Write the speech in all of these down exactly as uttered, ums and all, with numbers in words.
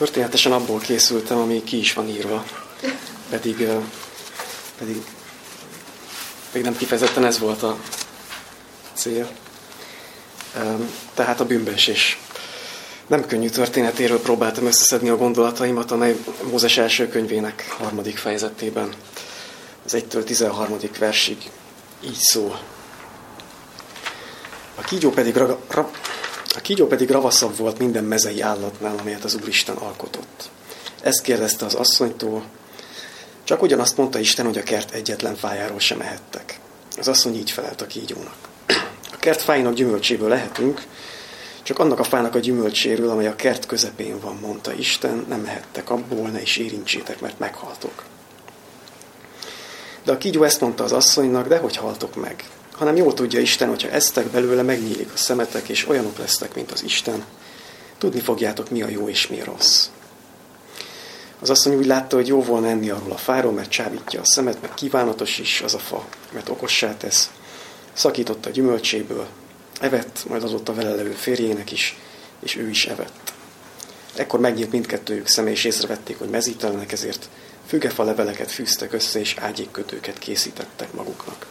Történetesen abból készültem, ami ki is van írva, pedig, pedig, pedig nem kifejezetten ez volt a cél. Tehát a bűnbeesés. Nem könnyű történetéről próbáltam összeszedni a gondolataimat, amely Mózes első könyvének harmadik fejezetében, az egytől tizenharmadik versig így szól. A kígyó pedig, raga, ra, a kígyó pedig ravaszabb volt minden mezei állatnál, amelyet az Úristen alkotott. Ezt kérdezte az asszonytól, csak ugyanazt mondta Isten, hogy a kert egyetlen fájáról sem ehettek. Az asszony így felelt a kígyónak. A kert fáinak gyümölcséből lehetünk, csak annak a fának a gyümölcséről, amely a kert közepén van, mondta Isten, nem ehettek abból, ne is érintsétek, mert meghaltok. De a kígyó ezt mondta az asszonynak, de hogy haltok meg? Hanem jól tudja Isten, hogyha esztek belőle, megnyílik a szemetek, és olyanok lesztek, mint az Isten. Tudni fogjátok, mi a jó és mi a rossz. Az asszony úgy látta, hogy jó volna enni arról a fáról, mert csábítja a szemet, meg kívánatos is az a fa, mert okossá tesz. Szakította a gyümölcséből, evett, majd adott a vele levő férjének is, és ő is evett. Ekkor megnyílt mindkettőjük szeme, és észrevették, hogy mezítelenek, ezért fügefa leveleket fűztek össze, és ágyékkötőket készítettek maguknak.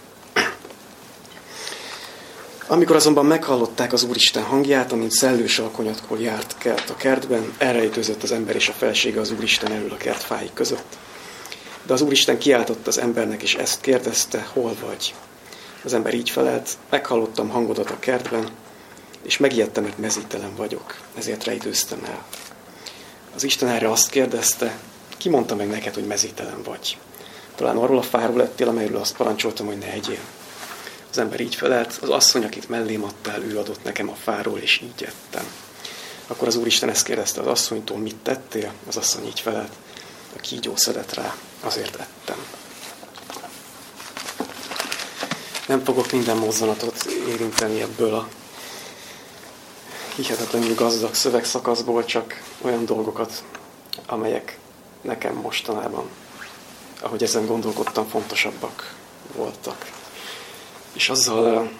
Amikor azonban meghallották az Úristen hangját, amint szellős alkonyatkor járt kert a kertben, elrejtőzött az ember és a felesége az Úristen elől a kert fái között. De az Úristen kiáltott az embernek, és ezt kérdezte, hol vagy? Az ember így felelt, meghallottam hangodat a kertben, és megijedtem, mert mezítelen vagyok, ezért rejtőztem el. Az Isten erre azt kérdezte, ki mondta meg neked, hogy mezítelen vagy? Talán arról a fáról lettél, amelyről azt parancsoltam, hogy ne egyél. Az ember így felelt, az asszony, akit mellém adtál, ő adott nekem a fáról, és így ettem. Akkor az Úristen ezt kérdezte az asszonytól, mit tettél? Az asszony így felelt, a kígyó szedett rá, azért ettem. Nem fogok minden mozzanatot érinteni ebből a hihetetlenül gazdag szövegszakaszból, csak olyan dolgokat, amelyek nekem mostanában, ahogy ezen gondolkodtam, fontosabbak voltak. És azzal uh,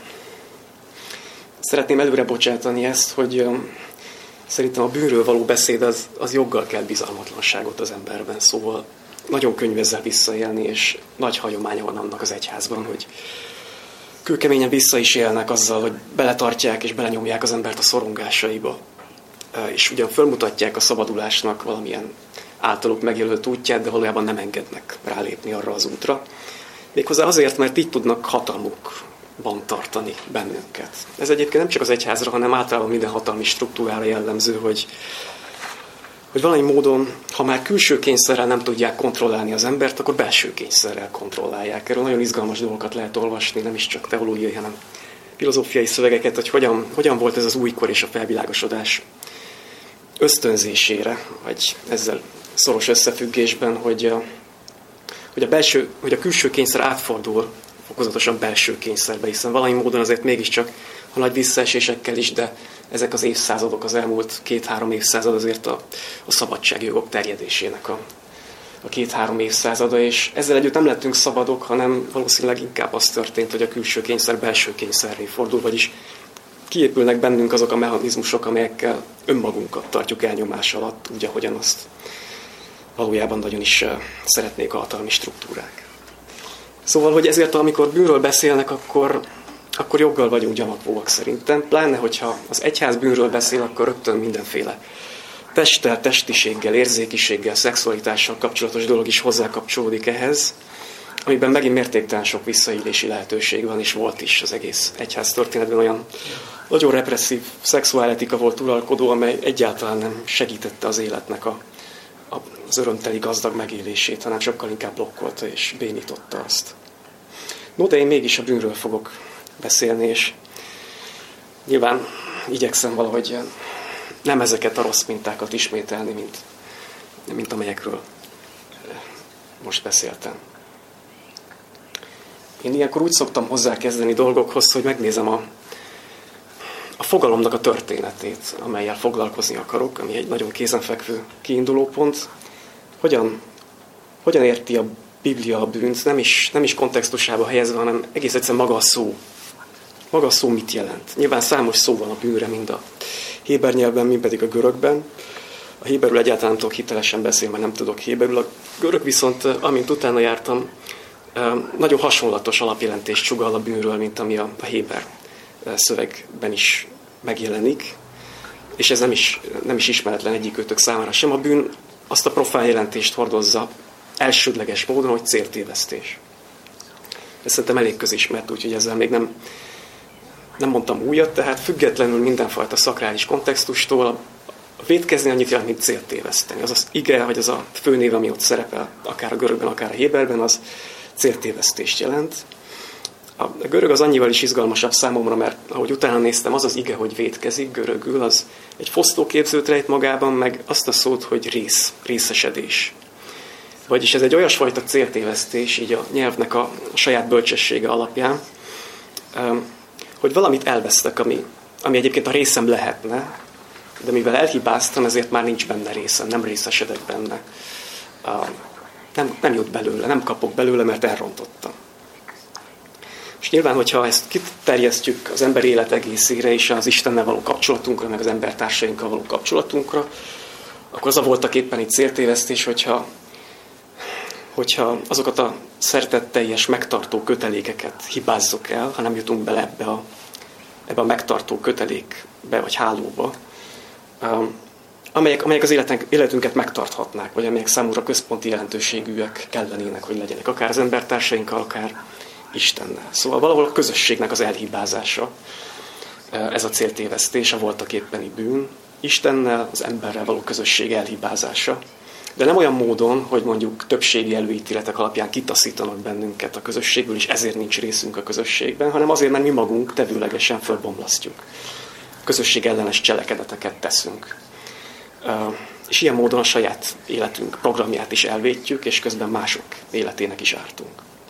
szeretném előre bocsátani ezt, hogy uh, szerintem a bűnről való beszéd az, az joggal kell bizalmatlanságot az emberben. Szóval nagyon könnyű ezzel visszaélni, és nagy hagyománya van annak az egyházban, hogy kőkeményen vissza is élnek azzal, hogy beletartják és belenyomják az embert a szorongásaiba. Uh, és ugyan fölmutatják a szabadulásnak valamilyen általuk megjelölt útját, de valójában nem engednek rálépni arra az útra. Méghozzá azért, mert így tudnak hatalmukban tartani bennünket. Ez egyébként nem csak az egyházra, hanem általában minden hatalmi struktúrára jellemző, hogy, hogy valami módon, ha már külső kényszerrel nem tudják kontrollálni az embert, akkor belső kényszerrel kontrollálják. Erről nagyon izgalmas dolgokat lehet olvasni, nem is csak teológiai, hanem filozófiai szövegeket, hogy hogyan, hogyan volt ez az újkor és a felvilágosodás ösztönzésére, vagy ezzel szoros összefüggésben, hogy a Hogy a, belső, hogy a külső kényszer átfordul fokozatosan belső kényszerbe, hiszen valami módon azért mégiscsak, ha nagy visszaesésekkel is, de ezek az évszázadok, az elmúlt két-három évszázad azért a, a szabadságjogok terjedésének a, a két-három évszázada, és ezzel együtt nem lettünk szabadok, hanem valószínűleg inkább az történt, hogy a külső kényszer belső kényszerré fordul, vagyis kiépülnek bennünk azok a mechanizmusok, amelyekkel önmagunkat tartjuk elnyomás alatt, úgy, ahogyan azt valójában nagyon is szeretnék a hatalmi struktúrák. Szóval, hogy ezért, amikor bűnről beszélnek, akkor, akkor joggal vagyunk gyanakvóak szerintem. Pláne, hogyha az egyház bűnről beszél, akkor rögtön mindenféle testtel, testiséggel, érzékiséggel, szexualitással kapcsolatos dolog is hozzákapcsolódik ehhez, amiben megint mértéktelen sok visszaélési lehetőség van, és volt is az egész egyház történetben olyan nagyon represszív szexuáletika volt uralkodó, amely egyáltalán nem segítette az életnek a az örömteli gazdag megélését, hanem sokkal inkább blokkolta és bénította azt. No, de én mégis a bűnről fogok beszélni, és nyilván igyekszem valahogy nem ezeket a rossz mintákat ismételni, mint, mint amelyekről most beszéltem. Én ilyenkor úgy szoktam hozzákezdeni dolgokhoz, hogy megnézem a, a fogalomnak a történetét, amellyel foglalkozni akarok, ami egy nagyon kézenfekvő kiindulópont. Hogyan, hogyan érti a Biblia a bűnt, nem is, nem is kontextusába helyezve, hanem egész egyszerűen maga a szó. Maga a szó mit jelent? Nyilván számos szó van a bűnre, mind a héber nyelvben, mind pedig a görögben. A héberül egyáltalán nem tudok hitelesen beszélni, mert nem tudok héberül. A görög viszont, amint utána jártam, nagyon hasonlatos alapjelentést sugall a bűnről, mint ami a héber szövegben is megjelenik. És ez nem is, nem is ismeretlen egyikőtök számára sem. A bűn azt a profán jelentést hordozza elsődleges módon, hogy céltévesztés. Ez szerintem elég közismert, úgyhogy ezzel még nem, nem mondtam újat, tehát függetlenül mindenfajta szakrális kontextustól a vétkezni annyit jelent, mint céltéveszteni. Az az ige, vagy az a főnév, ami ott szerepel, akár a görögben, akár a héberben, az céltévesztést jelent. A görög az annyival is izgalmasabb számomra, mert ahogy utána néztem, az az ige, hogy vétkezik görögül, az egy fosztóképzőt rejt magában, meg azt a szót, hogy rész, részesedés. Vagyis ez egy olyasfajta céltévesztés, így a nyelvnek a saját bölcsessége alapján, hogy valamit elvesztek, ami, ami egyébként a részem lehetne, de mivel elhibáztam, ezért már nincs benne részem, nem részesedek benne. Nem, nem jut belőle, nem kapok belőle, mert elrontottam. És nyilván, hogyha ezt kiterjesztjük az ember élet egészére és az Istennel való kapcsolatunkra, meg az embertársainkkal való kapcsolatunkra, akkor az a voltak éppen egy céltévesztés, hogyha, hogyha azokat a szeretetteljes megtartó kötelékeket hibázzuk el, ha nem jutunk bele ebbe a, ebbe a megtartó kötelékbe vagy hálóba, amelyek, amelyek az életünk, életünket megtarthatnák, vagy amelyek számunkra központi jelentőségűek kellenének, hogy legyenek, akár az embertársainkkal, akár Istennel. Szóval valahol a közösségnek az elhibázása, ez a céltévesztés, a voltak éppeni bűn, Istennel, az emberrel való közösség elhibázása. De nem olyan módon, hogy mondjuk többségi előítéletek alapján kitaszítanak bennünket a közösségből, és ezért nincs részünk a közösségben, hanem azért, mert mi magunk tevőlegesen fölbomlasztjuk. Közösség ellenes cselekedeteket teszünk. És ilyen módon a saját életünk programját is elvétjük, és közben mások életének is ártunk.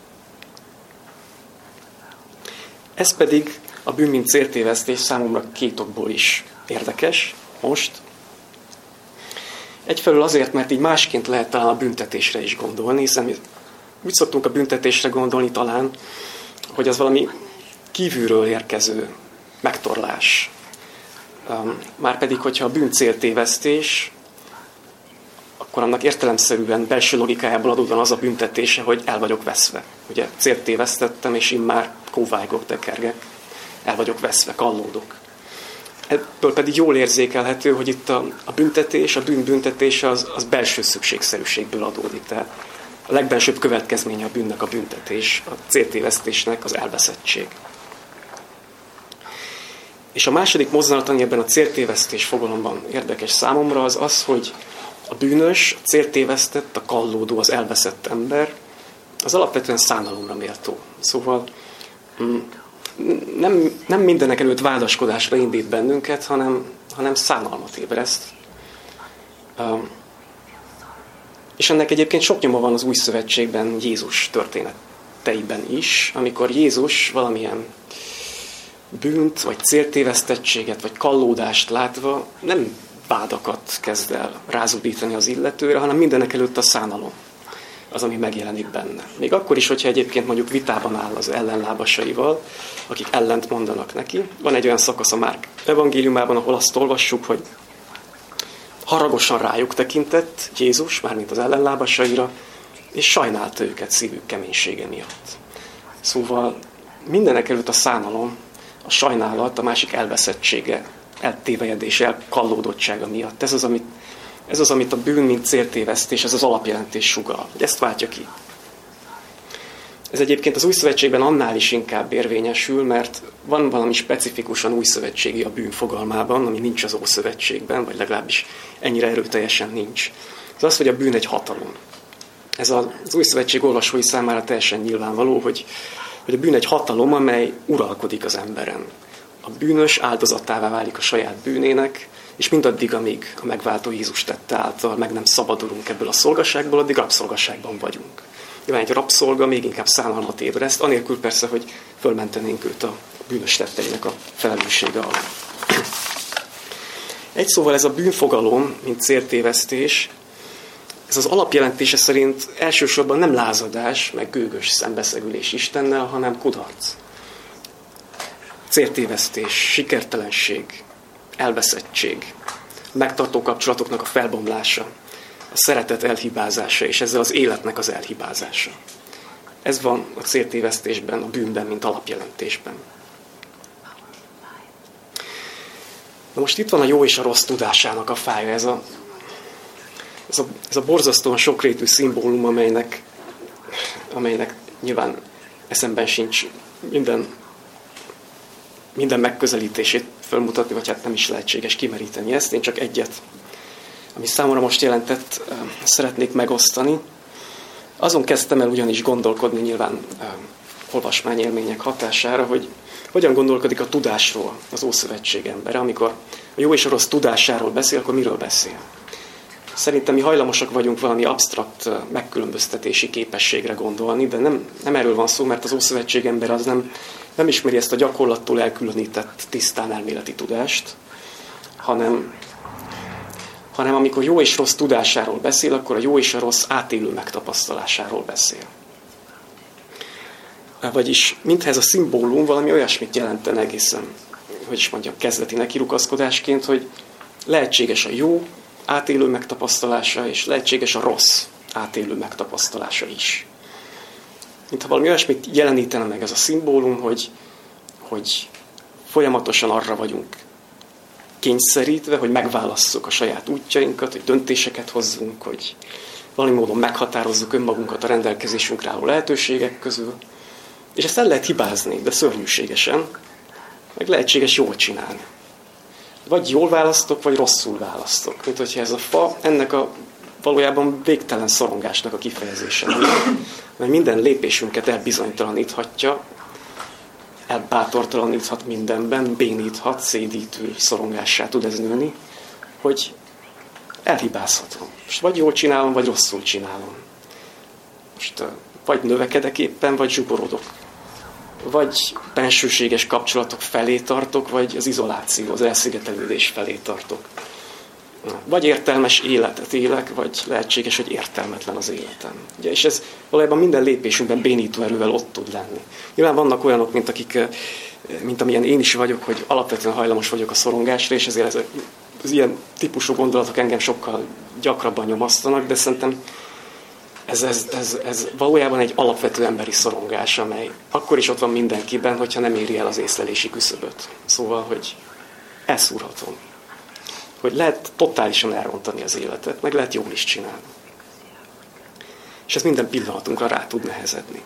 Ez pedig a bűn mint céltévesztés számomra két okból is érdekes most. Egyfelől azért, mert így másként lehet talán a büntetésre is gondolni, hiszen mi úgy szoktunk a büntetésre gondolni talán, hogy az valami kívülről érkező megtorlás. Márpedig, hogyha a bűn céltévesztés, akkor annak értelemszerűen belső logikájából adódóan az a büntetése, hogy el vagyok veszve. Ugye célt tévesztettem, és immár kóvájgok, tekergek, el vagyok veszve, kallódok. Ebből pedig jól érzékelhető, hogy itt a, a büntetés, a bűn büntetése az, az belső szükségszerűségből adódik. Tehát a legbelsőbb következménye a bűnnek a büntetés, a céltévesztésnek az elveszettség. És a második mozzanat, ami ebben a céltévesztés fogalomban érdekes számomra, az az, hogy a bűnös, a céltévesztett, a kallódó, az elveszett ember, az alapvetően szánalomra méltó. Szóval nem, nem mindenek előtt vádaskodásra indít bennünket, hanem, hanem szánalmat ébreszt. És ennek egyébként sok nyoma van az Új Szövetségben, Jézus történeteiben is, amikor Jézus valamilyen bűnt, vagy céltévesztettséget, vagy kallódást látva nem vádakat kezd el rázudítani az illetőre, hanem mindenek előtt a szánalom az, ami megjelenik benne. Még akkor is, hogyha egyébként mondjuk vitában áll az ellenlábasaival, akik ellent mondanak neki. Van egy olyan szakasz a Márk evangéliumában, ahol azt olvassuk, hogy haragosan rájuk tekintett Jézus, mármint az ellenlábasaira, és sajnálta őket szívük keménysége miatt. Szóval mindenek előtt a szánalom, a sajnálat, a másik elveszettsége, eltévejedés, elkallódottsága miatt. Ez az, amit, ez az, amit a bűn, mint céltévesztés, ez az alapjelentés sugall. Ezt váltja ki. Ez egyébként az Új Szövetségben annál is inkább érvényesül, mert van valami specifikusan újszövetségi a bűn fogalmában, ami nincs az Ószövetségben, vagy legalábbis ennyire erőteljesen nincs. Ez az, hogy a bűn egy hatalom. Ez az Új Szövetség olvasói számára teljesen nyilvánvaló, hogy, hogy a bűn egy hatalom, amely uralkodik az emberen. A bűnös áldozatává válik a saját bűnének, és mindaddig, amíg a megváltó Jézus tette által meg nem szabadulunk ebből a szolgaságból, addig rabszolgaságban vagyunk. Nyilván egy rabszolga még inkább szánalmat ébreszt, anélkül persze, hogy fölmentenénk őt a bűnös tetteinek a felelőssége alá. Egy szóval ez a bűnfogalom, mint céltévesztés, ez az alapjelentése szerint elsősorban nem lázadás, meg gőgös szembeszegülés Istennel, hanem kudarc. Céltévesztés, sikertelenség, elveszettség. megtartó kapcsolatoknak a felbomlása, a szeretet elhibázása, és ezzel az életnek az elhibázása. Ez van a céltévesztésben, a bűnben, mint alapjelentésben. Na most itt van a jó és a rossz tudásának a fája, ez a, ez a, ez a borzasztóan sokrétű szimbólum, amelynek, amelynek nyilván eszemben sincs minden, minden megközelítését felmutatni, vagy hát nem is lehetséges kimeríteni ezt. Én csak egyet, ami számomra most jelentett, szeretnék megosztani. Azon kezdtem el ugyanis gondolkodni, nyilván olvasmányélmények hatására, hogy hogyan gondolkodik a tudásról az Ószövetség embere. Amikor a jó és a rossz tudásáról beszél, akkor miről beszél? Szerintem mi hajlamosak vagyunk valami absztrakt megkülönböztetési képességre gondolni, de nem, nem erről van szó, mert az Ószövetség ember az nem, nem ismeri ezt a gyakorlattól elkülönített tisztán elméleti tudást, hanem, hanem amikor jó és rossz tudásáról beszél, akkor a jó és a rossz átélő megtapasztalásáról beszél. Vagyis mintha ez a szimbólum valami olyasmit jelenten egészen, hogy is mondjam, kezdeti nekirugaszkodásként, hogy lehetséges a jó átélő megtapasztalása, és lehetséges a rossz átélő megtapasztalása is. Mintha valami olyasmit jelenítene meg ez a szimbólum, hogy, hogy folyamatosan arra vagyunk kényszerítve, hogy megválasszuk a saját útjainkat, hogy döntéseket hozzunk, hogy valami módon meghatározzuk önmagunkat a rendelkezésünkre álló lehetőségek közül. És ezt el lehet hibázni, de szörnyűségesen, meg lehetséges jól csinálni. Vagy jól választok, vagy rosszul választok. Mint hogyha ez a fa ennek a valójában végtelen szorongásnak a kifejezése. Mert minden lépésünket elbizonytalaníthatja, elbátortalaníthat mindenben, béníthat, szédítő szorongássá tud ez nőni, hogy elhibázhatom. Most vagy jól csinálom, vagy rosszul csinálom. Most vagy növekedek éppen, vagy zsugorodok. Vagy bensőséges kapcsolatok felé tartok, vagy az izoláció, az elszigetelődés felé tartok. Vagy értelmes életet élek, vagy lehetséges, hogy értelmetlen az életem. Ugye, és ez valójában minden lépésünkben bénító erővel ott tud lenni. Nyilván vannak olyanok, mint akik, mint amilyen én is vagyok, hogy alapvetően hajlamos vagyok a szorongásra, és ezért ez, az ilyen típusú gondolatok engem sokkal gyakrabban nyomasztanak, de szerintem Ez, ez, ez, ez valójában egy alapvető emberi szorongás, amely akkor is ott van mindenkiben, hogyha nem éri el az észlelési küszöböt. Szóval, hogy elszúrhatom. Hogy lehet totálisan elrontani az életet, meg lehet jól is csinálni. És ez minden pillanatunkra rá tud nehezedni.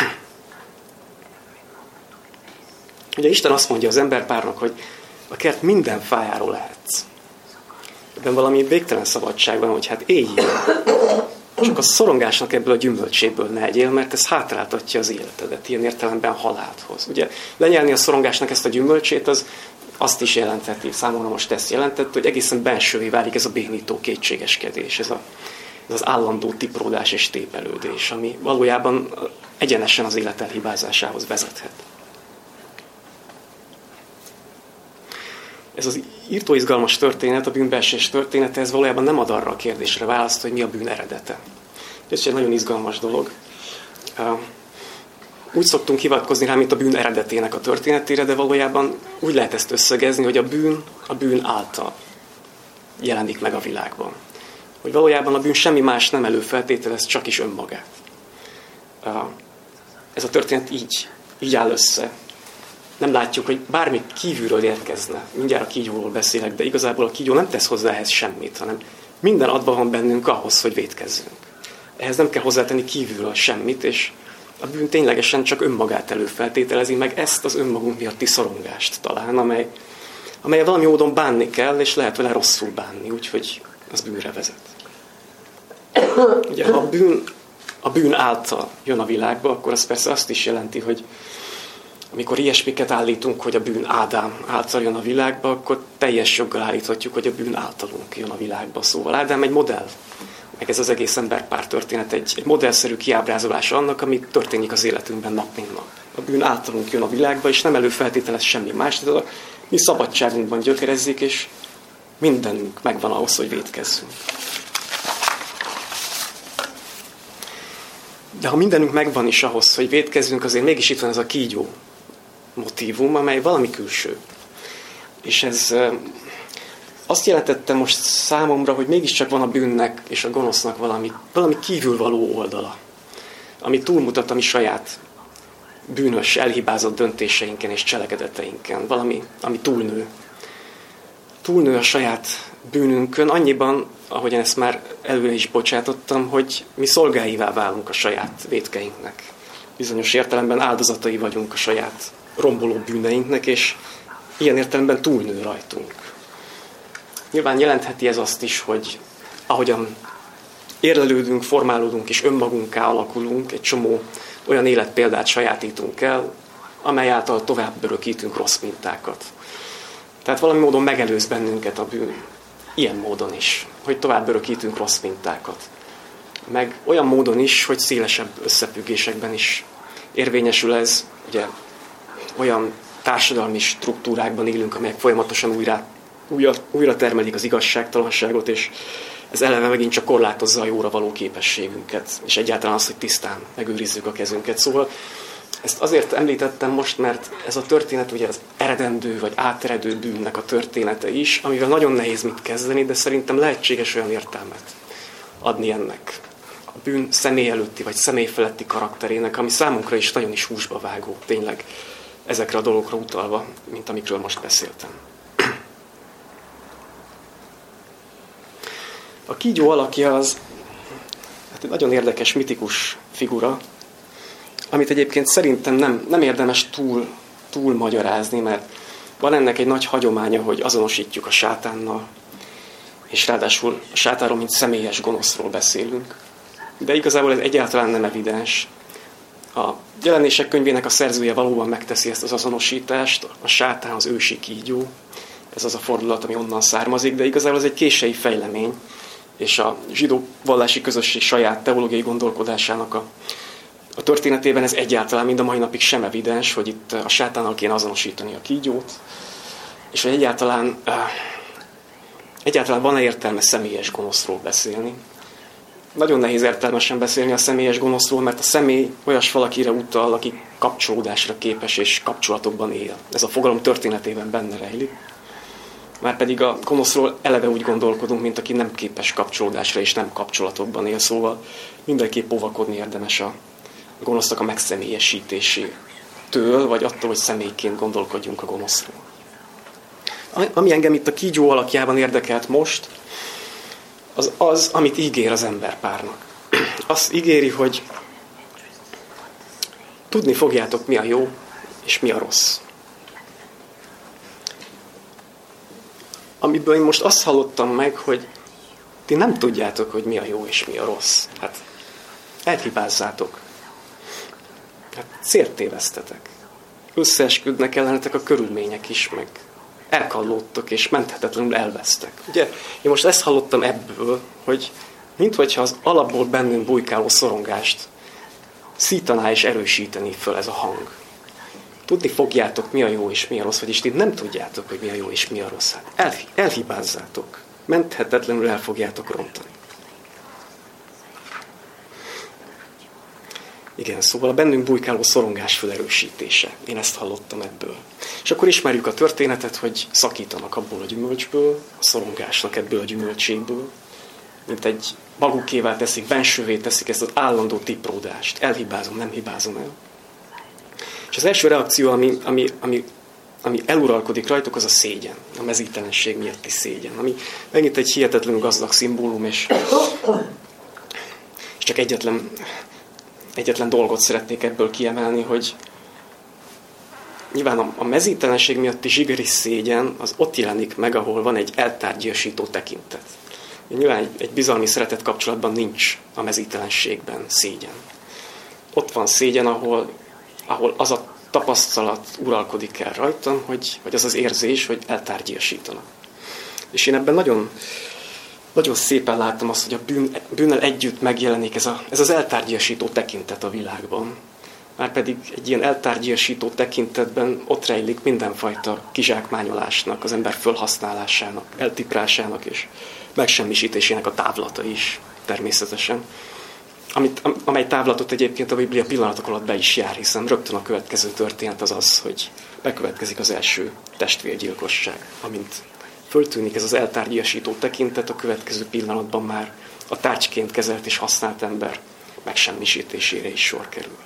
Ugye Isten azt mondja az emberpárnak, hogy a kert minden fájáról lehetsz. Ebben valami végtelen szabadság van, hogy hát éljél. Csak a szorongásnak ebből a gyümölcséből ne egyél, mert ez hátráltatja az életedet, ilyen értelemben halálhoz hoz. Ugye lenyelni a szorongásnak ezt a gyümölcsét, az azt is jelentheti, számomra most ezt jelentett, hogy egészen bensővé válik ez a bénító kétségeskedés, ez, a, ez az állandó tipródás és tépelődés, ami valójában egyenesen az élet elhibázásához vezethet. Ez az írtóizgalmas történet, a bűnbeesés története, ez valójában nem ad arra a kérdésre választ, hogy mi a bűn eredete. Ez egy nagyon izgalmas dolog. Úgy szoktunk hivatkozni rá, mint a bűn eredetének a történetére, de valójában úgy lehet ezt összegezni, hogy a bűn a bűn által jelenik meg a világban. Hogy valójában a bűn semmi más nem előfeltételez, csak is önmagát. Ez a történet így, így áll össze. Nem látjuk, hogy bármi kívülről érkezne. Mindjárt a kígyóról beszélek, de igazából a kígyó nem tesz hozzá ehhez semmit, hanem minden adva van bennünk ahhoz, hogy vétkezzünk. Ehhez nem kell hozzátenni kívülről semmit, és a bűn ténylegesen csak önmagát előfeltételezi, meg ezt az önmagunk miatti szorongást talán, amely, amely valami módon bánni kell, és lehet vele rosszul bánni, úgyhogy az bűnre vezet. Ugye, ha a bűn, a bűn által jön a világba, akkor az persze azt is jelenti, hogy amikor ilyesmiket állítunk, hogy a bűn Ádám által jön a világba, akkor teljes joggal állíthatjuk, hogy a bűn általunk jön a világba. Szóval Ádám egy modell, meg ez az egész emberpár történet egy, egy modellszerű kiábrázolása annak, ami történik az életünkben nap mint nap. A bűn általunk jön a világba, és nem előfeltételez semmi más, tehát a mi szabadságunkban gyökerezik, és mindenünk megvan ahhoz, hogy vétkezzünk. De ha mindenünk megvan is ahhoz, hogy vétkezzünk, azért mégis itt van ez a kígyó motívum, amely valami külső. És ez azt jelentette most számomra, hogy mégiscsak van a bűnnek és a gonosznak valami, valami kívülvaló oldala, ami túlmutat a mi saját bűnös, elhibázott döntéseinken és cselekedeteinken. Valami, ami túlnő. Túlnő a saját bűnünkön, annyiban, ahogyan ezt már előre is bocsátottam, hogy mi szolgáivá válunk a saját vétkeinknek. Bizonyos értelemben áldozatai vagyunk a saját romboló bűneinknek, és ilyen értelemben túlnő rajtunk. Nyilván jelentheti ez azt is, hogy ahogyan érlelődünk, formálódunk és önmagunká alakulunk, egy csomó olyan életpéldát sajátítunk el, amely által tovább örökítünk rossz mintákat. Tehát valami módon megelőz bennünket a bűn. Ilyen módon is, hogy tovább örökítünk rossz mintákat. Meg olyan módon is, hogy szélesebb összefüggésekben is érvényesül ez. Ugye olyan társadalmi struktúrákban élünk, amelyek folyamatosan újra, újra, újra termelik az igazságtalanságot, és ez eleve megint csak korlátozza a jóra való képességünket, és egyáltalán az, hogy tisztán megőrizzük a kezünket. Szóval ezt azért említettem most, mert ez a történet ugye az eredendő vagy áteredő bűnnek a története is, amivel nagyon nehéz mit kezdeni, de szerintem lehetséges olyan értelmet adni ennek. A bűn személy előtti vagy személy feletti karakterének, ami számunkra is nagyon is húsba vágó, tényleg ezekre a dolgokra utalva, mint amikről most beszéltem. A kígyó alakja az hát egy nagyon érdekes, mitikus figura, amit egyébként szerintem nem, nem érdemes túl, túl magyarázni, mert van ennek egy nagy hagyománya, hogy azonosítjuk a sátánnal, és ráadásul a sátánról, mint személyes gonoszról beszélünk. De igazából ez egyáltalán nem evidens. A Jelenések könyvének a szerzője valóban megteszi ezt az azonosítást, a sátán az ősi kígyó, ez az a fordulat, ami onnan származik, de igazából ez egy késői fejlemény, és a zsidó vallási közösség saját teológiai gondolkodásának a, a történetében ez egyáltalán mind a mai napig sem evidens, hogy itt a sátánnal kéne azonosítani a kígyót, és hogy egyáltalán, uh, egyáltalán van-e értelme személyes gonoszról beszélni. Nagyon nehéz értelmesen beszélni a személyes gonoszról, mert a személy olyas valakire utal, aki kapcsolódásra képes és kapcsolatokban él. Ez a fogalom történetében benne rejlik. Márpedig a gonoszról eleve úgy gondolkodunk, mint aki nem képes kapcsolódásra és nem kapcsolatokban él. Szóval mindenképp óvakodni érdemes a gonosznak a megszemélyesítésétől, vagy attól, hogy személyként gondolkodjunk a gonoszról. Ami engem itt a kígyó alakjában érdekelt most, az az, amit ígér az emberpárnak. Azt ígéri, hogy tudni fogjátok, mi a jó és mi a rossz. Amiből én most azt hallottam meg, hogy ti nem tudjátok, hogy mi a jó és mi a rossz. Hát elhibázzátok. Hát célt tévesztetek. Összeesküdnek ellenetek a körülmények is, meg elkallódtok és menthetetlenül elvesztek. Ugye, én most ezt hallottam ebből, hogy minthogyha az alapból bennünk bujkáló szorongást szítaná és erősíteni föl ez a hang. Tudni fogjátok, mi a jó és mi a rossz, vagyis ti nem tudjátok, hogy mi a jó és mi a rossz. Hát el, elhibázzátok. Menthetetlenül el fogjátok rontani. Igen, szóval a bennünk bujkáló szorongás felerősítése. Én ezt hallottam ebből. És akkor ismerjük a történetet, hogy szakítanak abból a gyümölcsből, a szorongásnak ebből a gyümölcségből, mint egy magukévá teszik, bensővé teszik ezt az állandó tipródást. Elhibázom, nem hibázom el. És az első reakció, ami, ami, ami, ami eluralkodik rajtuk, az a szégyen. A mezítelenség miatti szégyen. Ami megint egy hihetetlenül gazdag szimbólum, és, és csak egyetlen, egyetlen dolgot szeretnék ebből kiemelni, hogy nyilván a, a mezítelenség miatti zsigeri szégyen az ott jelenik meg, ahol van egy eltárgyasító tekintet. Nyilván egy, egy bizalmi szeretet kapcsolatban nincs a mezítelenségben szégyen. Ott van szégyen, ahol ahol az a tapasztalat uralkodik el rajtam, hogy, vagy az az érzés, hogy eltárgyasítanak. És én ebben nagyon, nagyon szépen láttam azt, hogy a bűn, bűnnel együtt megjelenik ez, a, ez az eltárgyasító tekintet a világban. Márpedig egy ilyen eltárgyasító tekintetben ott rejlik mindenfajta kizsákmányolásnak, az ember fölhasználásának, eltiprásának és megsemmisítésének a távlata is természetesen. Amit, amely távlatot egyébként a Biblia pillanatok alatt be is jár, hiszen rögtön a következő történet az az, hogy bekövetkezik az első testvérgyilkosság, amint föltűnik ez az eltárgyasító tekintet, a következő pillanatban már a tárgyként kezelt és használt ember megsemmisítésére is sor kerül.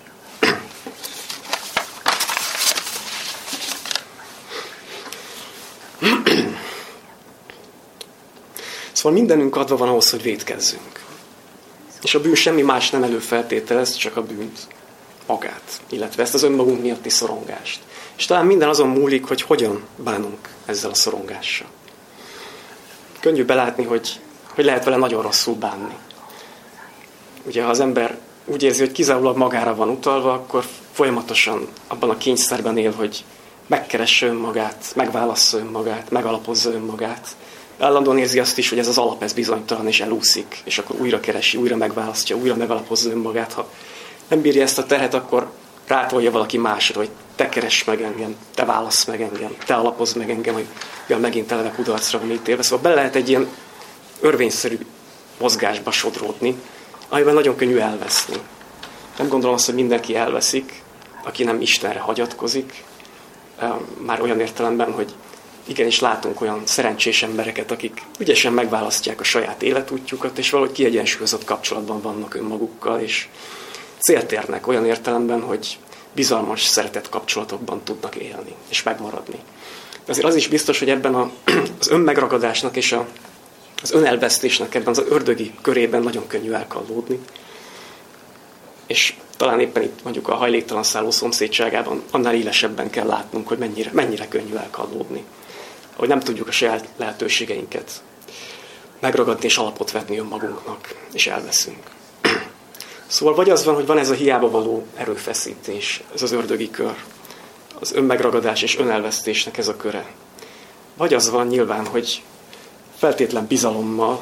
Szóval mindenünk adva van ahhoz, hogy vétkezzünk. És a bűn semmi más nem előfeltételez, csak a bűnt magát, illetve ezt az önmagunk miatti szorongást. És talán minden azon múlik, hogy hogyan bánunk ezzel a szorongással. Könnyű belátni, hogy, hogy lehet vele nagyon rosszul bánni. Ugye, ha az ember úgy érzi, hogy kizárólag magára van utalva, akkor folyamatosan abban a kényszerben él, hogy megkeresse önmagát, megválassza önmagát, megalapozza önmagát. Állandóan érzi azt is, hogy ez az alap, ez bizonytalan, és elúszik, és akkor újra keresi, újra megválasztja, újra megalapozza önmagát. Ha nem bírja ezt a tehet, akkor rátolja valaki másra, hogy te keress meg engem, te válasz meg engem, te alapozz meg engem, hogy ja, megint eleve kudarcra van ítélve. Szóval be lehet egy ilyen örvényszerű mozgásba sodródni, amiben nagyon könnyű elveszni. Nem gondolom azt, hogy mindenki elveszik, aki nem Istenre hagyatkozik, már olyan értelemben, hogy igenis látunk olyan szerencsés embereket, akik ügyesen megválasztják a saját életútjukat, és valahogy kiegyensúlyozott kapcsolatban vannak önmagukkal, és célt érnek olyan értelemben, hogy bizalmas, szeretett kapcsolatokban tudnak élni, és megmaradni. De azért az is biztos, hogy ebben a, az önmegragadásnak és a, az önelvesztésnek ebben az ördögi körében nagyon könnyű elkallódni. És talán éppen itt mondjuk a hajléktalan szálló szomszédságában annál élesebben kell látnunk, hogy mennyire, mennyire könnyű elkallódni. Hogy nem tudjuk a saját lehetőségeinket megragadni és alapot vetni önmagunknak, és elveszünk. Szóval vagy az van, hogy van ez a hiába való erőfeszítés, ez az ördögi kör, az önmegragadás és önelvesztésnek ez a köre. Vagy az van nyilván, hogy feltétlen bizalommal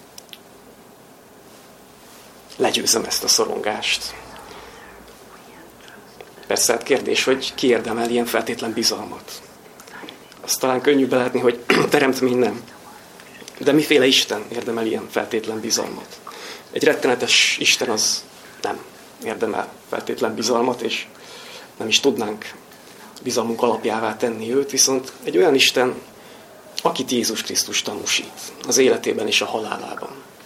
legyőzem ezt a szorongást. Persze hát kérdés, hogy ki érdemel ilyen feltétlen bizalmat. Azt talán könnyű belátni, hogy teremtmény nem. De miféle Isten érdemel ilyen feltétlen bizalmat? Egy rettenetes Isten az nem érdemel feltétlen bizalmat, és nem is tudnánk bizalmunk alapjává tenni őt, viszont egy olyan Isten, akit Jézus Krisztus tanúsít az életében és a halálában.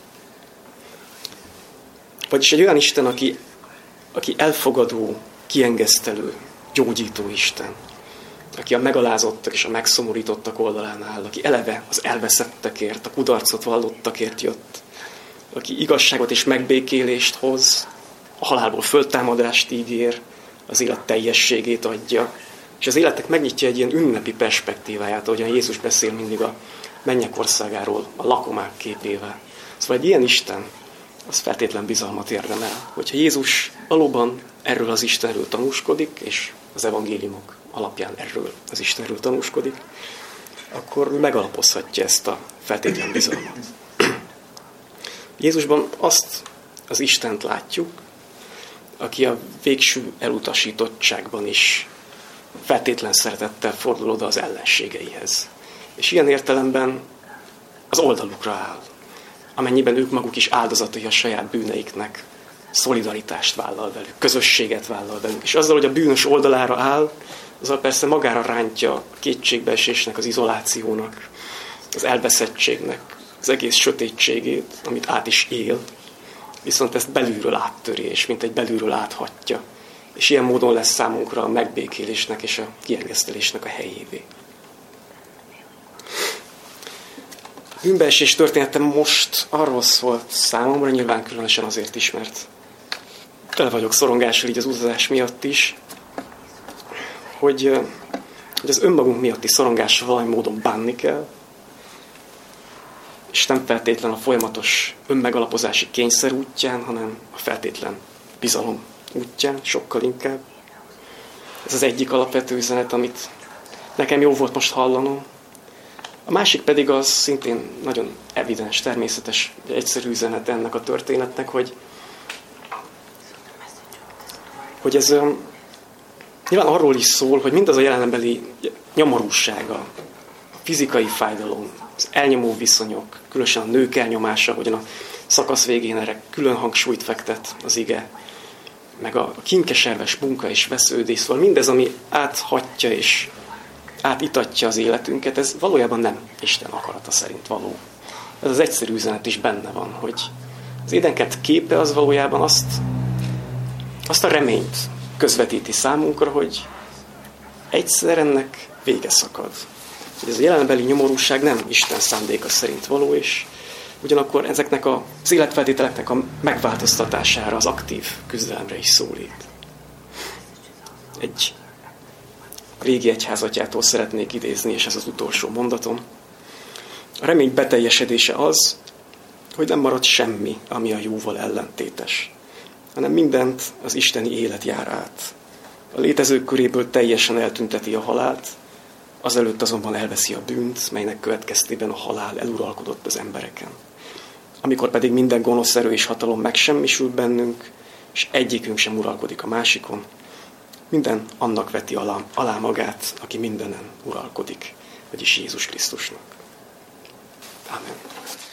Vagyis egy olyan Isten, aki, aki elfogadó, kiengesztelő, gyógyító Isten, aki a megalázottak és a megszomorítottak oldalán áll, aki eleve az elveszettekért, a kudarcot vallottakért jött, aki igazságot és megbékélést hoz, a halálból föltámadást ígér, az élet teljességét adja, és az életnek megnyitja egy ilyen ünnepi perspektíváját, ahogyan Jézus beszél mindig a mennyek országáról, a lakomák képével. Szóval egy ilyen Isten, az feltétlen bizalmat érdemel. Hogyha Jézus valóban erről az Istenről tanúskodik, és az evangéliumok alapján erről az Istenről tanúskodik, akkor megalapozhatja ezt a feltétlen bizalmat. Jézusban azt az Istent látjuk, aki a végső elutasítottságban is feltétlen szeretettel fordul oda az ellenségeihez. És ilyen értelemben az oldalukra áll, amennyiben ők maguk is áldozatai a saját bűneiknek, szolidaritást vállal velük, közösséget vállal velük. És azzal, hogy a bűnös oldalára áll, azzal persze magára rántja a kétségbeesésnek, az izolációnak, az elveszettségnek, az egész sötétségét, amit át is él, viszont ezt belülről áttöri, és mint egy belülről áthatja. És ilyen módon lesz számunkra a megbékélésnek és a kiengesztelésnek a helyévé. A bűnbeesés története most arról szólt számomra, nyilván különösen azért is, mert tele vagyok szorongással így az utazás miatt is, hogy, hogy az önmagunk miatti szorongással valami módon bánni kell, és nem feltétlen a folyamatos önmegalapozási kényszer útján, hanem a feltétlen bizalom útján, sokkal inkább. Ez az egyik alapvető üzenet, amit nekem jó volt most hallanom. A másik pedig az szintén nagyon evidens, természetes, egyszerű üzenet ennek a történetnek, hogy, hogy ez um, nyilván arról is szól, hogy mindaz a jelenbeli nyomorúsága, a fizikai fájdalom, az elnyomó viszonyok, különösen a nők elnyomása, ahogyan a szakasz végén erre külön hangsúlyt fektet az ige, meg a kinkeserves munka és vesződés, szóval mindez, ami áthatja és átitatja az életünket, ez valójában nem Isten akarata szerint való. Ez az egyszerű üzenet is benne van, hogy az édenkert képe az valójában azt, azt a reményt közvetíti számunkra, hogy egyszer ennek vége szakad. Hogy ez a jelenbeli nyomorúság nem Isten szándéka szerint való, és ugyanakkor ezeknek az életfeltételeknek a megváltoztatására, az aktív küzdelemre is szólít. Egy régi egyházatjától szeretnék idézni, és ez az utolsó mondatom. A remény beteljesedése az, hogy nem marad semmi, ami a jóval ellentétes, hanem mindent az isteni élet jár át. A létezők köréből teljesen eltünteti a halált, azelőtt azonban elveszi a bűnt, melynek következtében a halál eluralkodott az embereken. Amikor pedig minden gonosz erő és hatalom megsemmisült bennünk, és egyikünk sem uralkodik a másikon, minden annak veti alá, alá magát, aki mindenen uralkodik, vagyis Jézus Krisztusnak. Amen.